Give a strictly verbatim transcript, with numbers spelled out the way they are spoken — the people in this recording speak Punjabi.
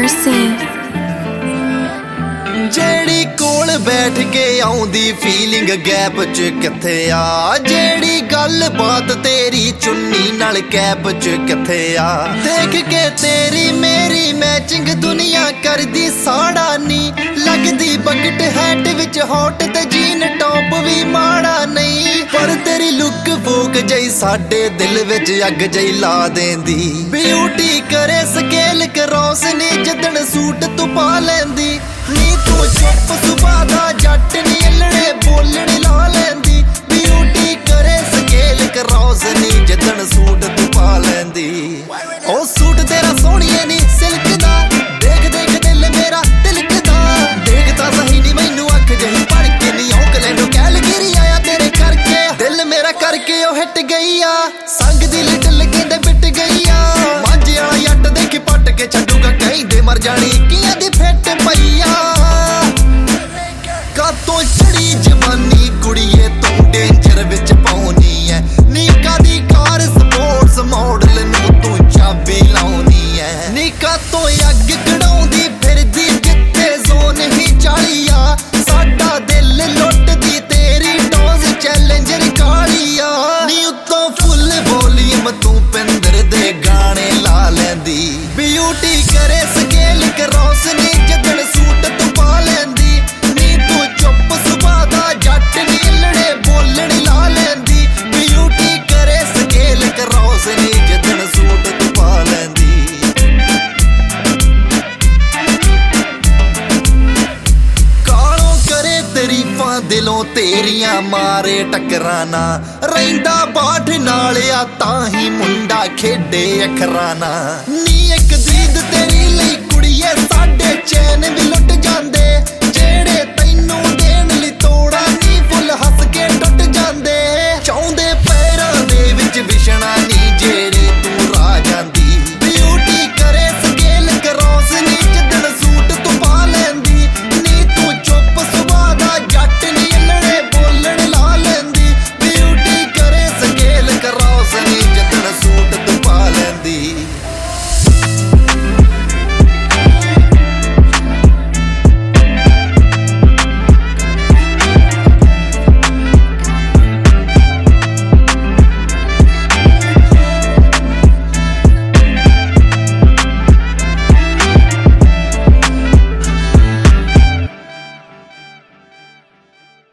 ਜਿਹੜੀ ਕੋਲ ਬੈਠ ਕੇ ਆਉਂਦੀ ਫੀਲਿੰਗ ਗੈਪ ਚ ਕਿੱਥੇ ਆ, ਜਿਹੜੀ ਗੱਲ ਬਾਤ ਤੇਰੀ ਚੁੰਨੀ ਨਾਲ ਕੈਪ ਚ ਕਿੱਥੇ ਆ। ਦੇਖ ਕੇ ਤੇਰੀ ਮੇਰੀ ਮੈਚਿੰਗ ਦੁਨੀਆ ਕਰਦੀ ਸਾੜਾ ਨੀ, ਲੱਗਦੀ ਬਕਟ ਹੈਟ ਵਿੱਚ ਹੌਟ ਤੇ ਜੀਨ ਟੌਪ ਵੀ ਮਾੜਾ ਨਹੀਂ। ਪਰ ਤੇਰੀ ਲੁੱਕ ਫੋਕ ਜਈ ਸਾਡੇ ਦਿਲ ਵਿੱਚ ਅੱਗ ਜਈ ਲਾ ਦੇਂਦੀ, ਬਿਊਟੀ ਕਰੇ ਸਕੇਲ ਕਰੋਸ ਨੀ ਜਦਣ ਸੂਟ ਤੂੰ ਪਾ ਲੈਂਦੀ। ਨੀ ਤੂੰ ਚੁੱਪ ਸੁਭਾ ਦਾ ਜੱਟ ਨੀ ਅਲੜੇ ਬੋਲਣ ਲਾ ਲੈਂਦੀ, ਬਿਊਟੀ ਕਰੇ ਸਕੇਲ ਕਰੋਸ ਨੀ ਜਦਣ ਸੂਟ ਤੂੰ ਪਾ ਲੈਂਦੀ। ਉਹ ਸੂਟ ਤੇਰਾ ਸੋਹਣੀਏ ਨੀ ਸਿਲਕ ਦਾ, ਦੇਖ ਦੇਖ ਦਿਲ ਮੇਰਾ ਤਿਲਕਦਾ। ਦੇਖ ਤਾਂ ਸਹੀ ਨੀ ਮੈਨੂੰ ਅੱਖ ਜਹੀ ਪੜ ਕੇ ਨੀ ਔਕਲੈਂਡ ਕੈਲਗਰੀ ਆਇਆ ਤੇਰੇ ਕਰਕੇ। ਦਿਲ ਮੇਰਾ ਕਰਕੇ ਉਹ ਹਿੱਟ ਗਈ ਆ, ਸੰਗ ਦੀ ਲਿਟਲ ਕਹਿੰਦੇ ਬਿੱਟ ਗਈ ਆ। ਮਾਂਝੇ ਵਾਲਾ ਜੱਟ ਦੇਖ ਪੱਟ ਕੇ ਛੱਡੂਗਾ ਕਹਿੰਦੇ ਮਰ ਜਾਣੀ ਕੀਆਂ ਦੀ ਫਿੱਟ ਪਈ ਆ। ਕਾਤੋਂ ਚੜੀ ਜਵਾਨੀ ਕੁੜੀਏ ਤੂੰ ਡੇਂਜਰ ਵਿੱਚ ਪਾਉਣੀ ਐ, ਨੀ ਕਾਦੀ ਕਾਰ ਸਪੋਰਟਸ ਮਾਡਲ ਨੂੰ ਤੂੰ ਚਾਬੀ ਲਾਉਣੀ ਐ। ਨੀ ਕਾਤੋਂ ਅੱਗ ਕਢਾਉਂਦੀ ਫਿਰਦੀ ਜਿੱਥੇ ਜ਼ੋਨ ਹੀ ਚਾਲੀ ਆ, ਸਾਡਾ ਦਿਲ ਲੁੱਟਦੀ ਤੇਰੀ ਡੋਜ਼ ਚੈਲੰਜਰ ਕਾਲੀ ਆ। ਨੀ ਉੱਤੋਂ ਫੁੱਲ ਵੋਲੀਅਮ ਤੂੰ ਪਿੰਦਰ ਦੇ ਗਾਣੇ ਲਾ ਲੈਂਦੀ, ਬਿਊਟੀ ਕਰੇ ਸਕੇਲ ਕਰੋਸ ਨੀ ਜਦਣ ਸੂਟ ਤੂੰ ਪਾ ਲੈਂਦੀ। ਨੀ ਤੂੰ ਚੁੱਪ ਸੁਭਾ ਦਾ ਜੱਟ ਨੀ ਅਲੜੇ ਬੋਲਣ ਲਾ ਲੈਂਦੀ, ਬਿਊਟੀ ਕਰੇ ਸਕੇਲ ਕਰੋਸ ਨੀ ਜਦਣ ਸੂਟ ਤੂੰ ਪਾ ਲੈਂਦੀ। ਕਾਲੋਂ ਕਰੇ ਤਾਰੀਫਾਂ ਦਿਲੋਂ ਤੇਰੀਆਂ ਮਾਰੇ ਟੱਕਰਾਂ ਨਾ, ਰਹਿੰਦਾ ਬਾਠ ਨਾਲ ਆ ਤਾਂ ਹੀ ਮੁੰਡਾ ਖੇਡੇ ਅੱਖਰਾਂ ਨਾ। ਨੀ ਇੱਕ ਦੀਦ ਤੇਰੀ ਲਈ ਕੁੜੀਏ ਸਾਡੇ ਚੈਨ ਵੀ ਲੁੱਟ ਜਾਂਦੇ,